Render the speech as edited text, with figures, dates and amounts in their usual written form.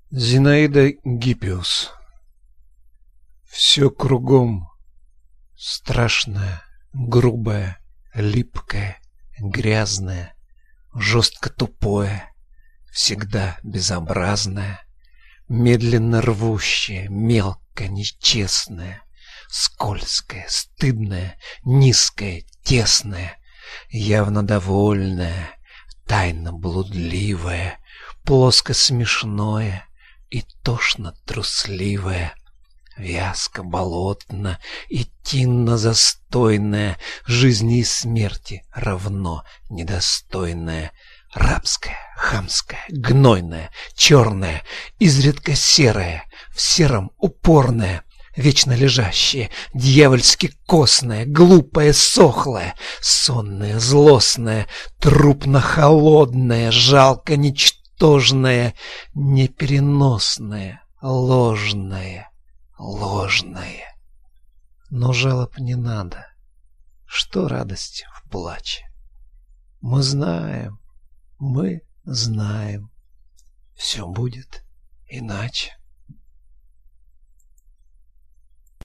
Зинаида Гиппиус. Все кругом страшное, грубое, липкое, грязное, жестко тупое, всегда безобразное, медленно рвущее, мелко нечестное, скользкое, стыдное, низкое, тесное, явно довольное, тайно блудливое, плоско смешное и тошно трусливое, вязко болотно и тинно застойное, жизни и смерти равно недостойное, рабское, хамское, гнойное, черное, изредка серое, в сером упорное, вечно лежащее, дьявольски косное, глупое, сохлое, сонное, злостное, трупно-холодное, жалко ничтожное, непереносное, ложное. Но жалоб не надо. Что радость в плаче? Мы знаем, все будет иначе.